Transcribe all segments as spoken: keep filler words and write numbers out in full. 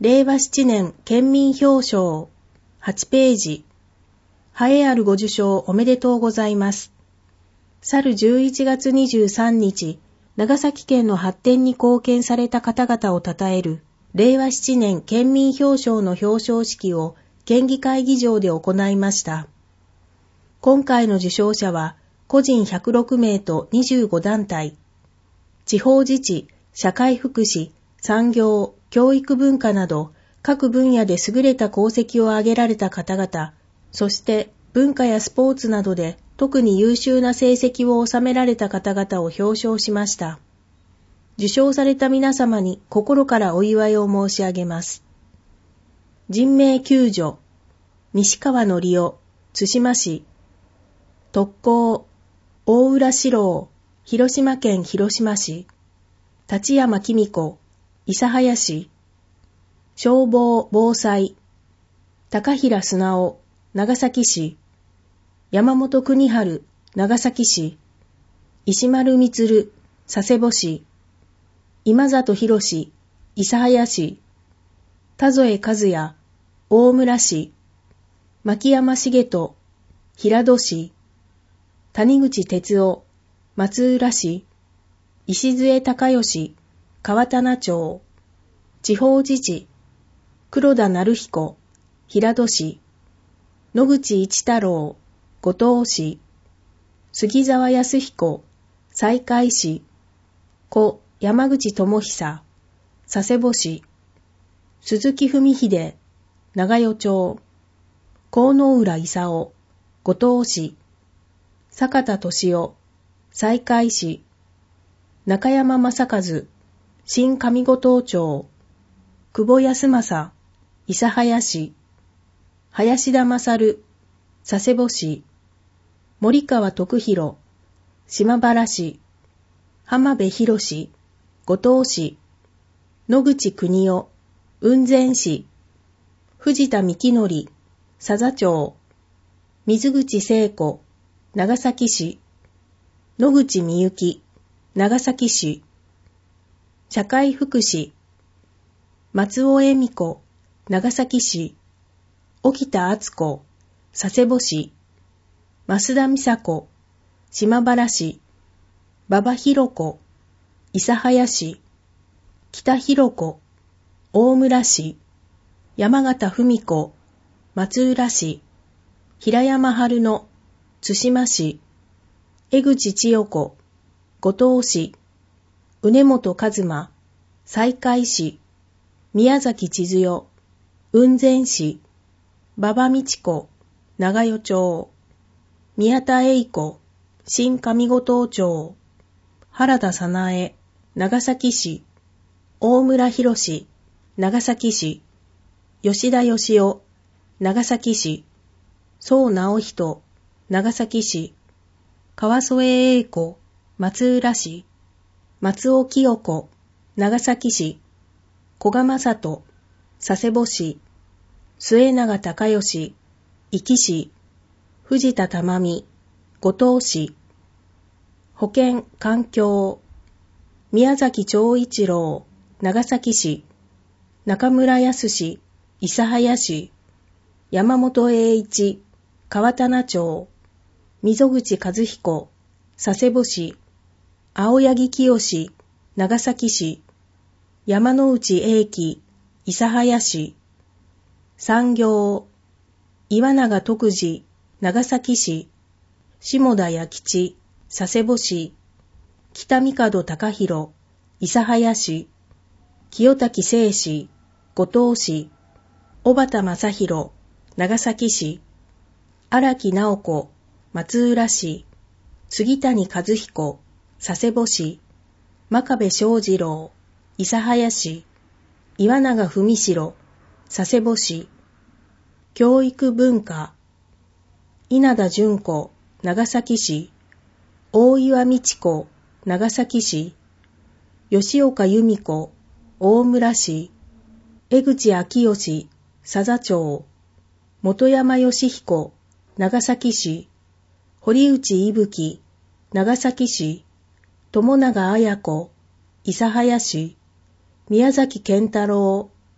れいわなねん県民表彰はちページ。栄えあるご受賞おめでとうございます。去るじゅういちがつにじゅうさんにち、長崎県の発展に貢献された方々を称えるれいわななねん県民表彰の表彰式を県議会議場で行いました。今回の受賞者は個人ひゃくろくめいとにじゅうごだんたい、地方自治、社会福祉、産業、教育文化など各分野で優れた功績を挙げられた方々、そして文化やスポーツなどで特に優秀な成績を収められた方々を表彰しました。受賞された皆様に心からお祝いを申し上げます。人命救助、西川のりお、津島市、特攻、大浦四郎、広島県広島市、立山紀美子、諫早市、消防防災、高平素直、長崎市、山本邦春、長崎市、石丸充、佐世保市、今里博士、諫早市、田添和也、大村市、牧山茂人、平戸市、谷口哲夫、松浦市、石末隆義、川棚町、地方自治、黒田成彦、平戸市、野口一太郎、五島市、杉沢康彦、西海市、故山口智久、佐世保市、鈴木文秀、長与町、河野浦勲、五島市、坂田敏夫、西海市、中山正和、新上五島町、久保康政、諫早市、林田勝、佐世保市、森川徳弘、島原市、浜辺博士、五島市、野口邦夫、雲仙市、藤田幹則、佐々町、水口聖子、長崎市、野口みゆき、長崎市、社会福祉、松尾恵美子、長崎市、沖田敦子、佐世保市、増田美佐子、島原市、馬場弘子、諫早市、北弘子、大村市、山形文子、松浦市、平山春野、津島市、江口千代子、五島市、畝本一馬、西海市、宮崎千鶴代、雲仙市、馬場美智子、長与町、宮田栄子、新上五島町、原田早苗、長崎市、大村博士、長崎市、吉田義雄、長崎市、宋直人、長崎市、川添栄子、松浦市、松尾清子、長崎市、古賀正人、佐世保市、末永隆義、壱岐市、藤田珠美、五島市、保健環境、宮崎長一郎、長崎市、中村康史、諫早市、山本栄一、川棚町、溝口和彦、佐世保市、青柳清、長崎市、山内英樹、諫早市、産業、岩永徳次、長崎市、下田弥吉、佐世保市、北見門隆弘、諫早市、清滝聖史、五島市、小畑正弘、長崎市、荒木直子、松浦市、杉谷和彦、佐世保市、真壁正次郎、諫早市、岩永文城、佐世保市、教育文化、稲田純子、長崎市、大岩美智子、長崎市、吉岡由美子、大村市、江口昭義、佐々町、本山義彦、長崎市、堀内伊吹、長崎市、友永綾子、諫早市、宮崎健太郎、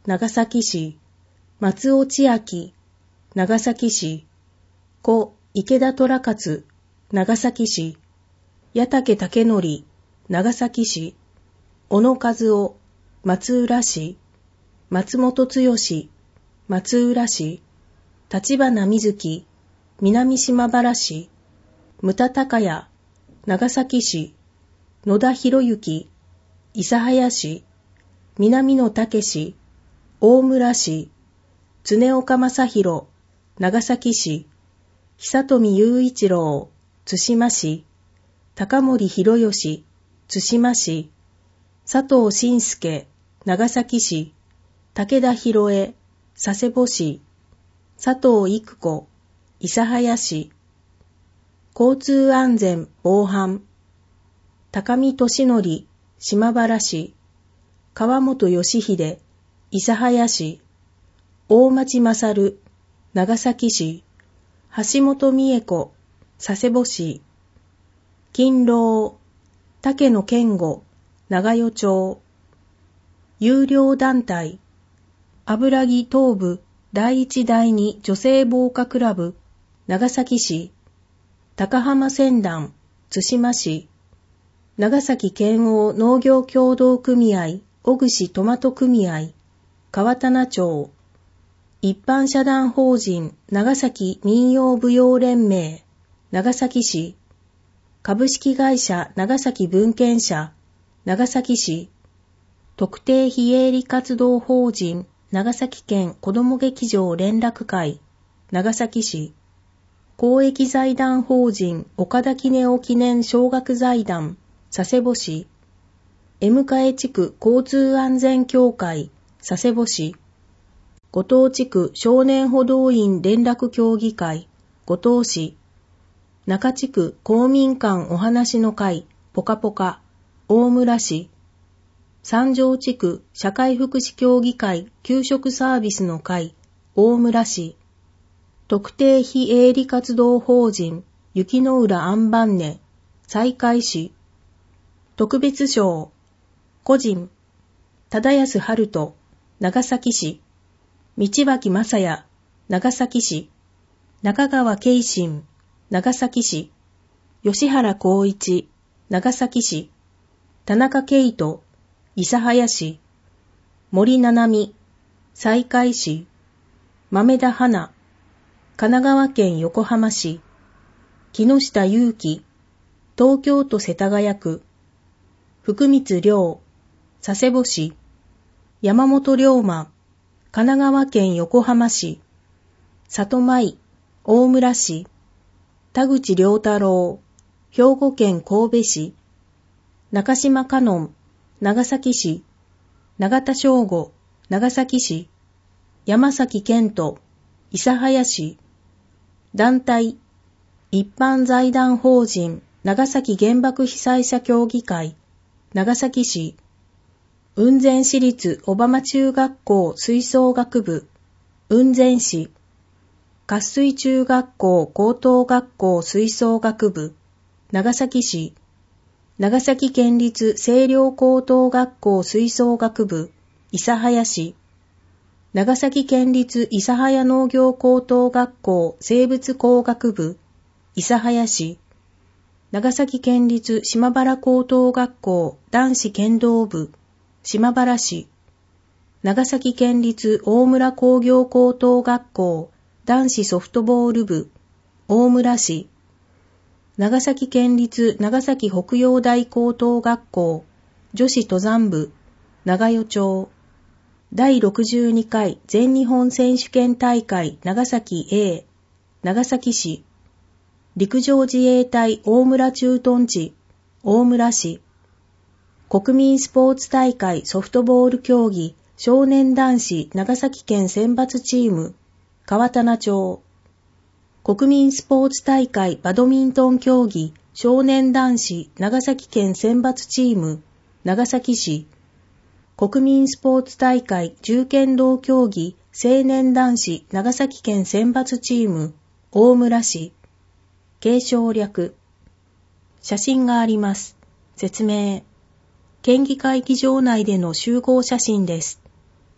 長崎市、松尾千秋、長崎市、故池田虎勝、長崎市、矢竹武則、長崎市、小野和夫、松浦市、松本剛、松浦市、立花瑞希、南島原市、牟田孝也、長崎市、野田博之、諫早市、南野武市、大村市、常岡正宏、長崎市、久富雄一郎、津島市、高森博義、津島市、佐藤信介、長崎市、武田博恵、佐世保市、佐藤育子、諫早市、交通安全防犯、高見俊則、島原市、川本義秀、諫早市、大町勝、長崎市、橋本美恵子、佐世保市、勤労、竹野健吾、長与町、有料団体、油木東部第一第二女性防火クラブ、長崎市、高浜船団、津島市、長崎県央農業協同組合、小串トマト組合、川棚町、一般社団法人長崎民謡舞踊連盟、長崎市、株式会社長崎文献社、長崎市、特定非営利活動法人長崎県子ども劇場連絡会、長崎市、公益財団法人岡田杵夫記念小学財団、佐世保市、江迎地区交通安全協会、佐世保市、五島地区少年補導員連絡協議会、五島市、中地区公民館お話の会、ぽかぽか、大村市、三条地区社会福祉協議会給食サービスの会、大村市、特定非営利活動法人雪の浦アンバンネ、西海市、特別賞、個人、忠安春人、長崎市、道脇正也、長崎市、中川慶信、長崎市、吉原光一、長崎市、田中圭人、諫早市、森七海、西海市、豆田花、神奈川県横浜市、木下祐樹、東京都世田谷区、福光亮、佐世保市、山本龍馬、神奈川県横浜市、里舞、大村市、田口良太郎、兵庫県神戸市、中島香音、長崎市、永田翔吾、長崎市、山崎健人、諫早市、団体、一般財団法人長崎原爆被災者協議会、長崎市、雲仙市立小浜中学校吹奏楽部、雲仙市、活水中学校高等学校吹奏楽部、長崎市、長崎県立清涼高等学校吹奏楽部、諫早市、長崎県立諫早農業高等学校生物工学部、諫早市、長崎県立島原高等学校男子剣道部、島原市、長崎県立大村工業高等学校男子ソフトボール部、大村市、長崎県立長崎北洋大高等学校女子登山部、長与町、だいろくじゅうにかい全日本選手権大会長崎 A、長崎市、陸上自衛隊大村駐屯地、大村市、国民スポーツ大会ソフトボール競技少年男子長崎県選抜チーム、川棚町、国民スポーツ大会バドミントン競技少年男子長崎県選抜チーム、長崎市、国民スポーツ大会銃剣道競技青年男子長崎県選抜チーム、大村市、継承略。写真があります。説明。県議会議場内での集合写真です。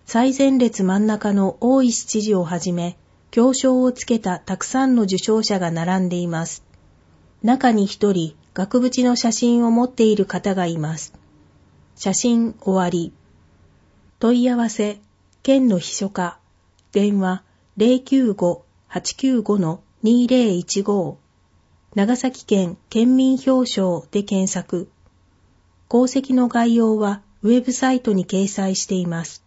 最前列真ん中の大石知事をはじめ、表彰をつけたたくさんの受賞者が並んでいます。中に一人、額縁の写真を持っている方がいます。写真終わり。問い合わせ、県の秘書課、電話 ゼロきゅうご はちきゅうご にゼロいちご、長崎県県民表彰で検索。功績の概要はウェブサイトに掲載しています。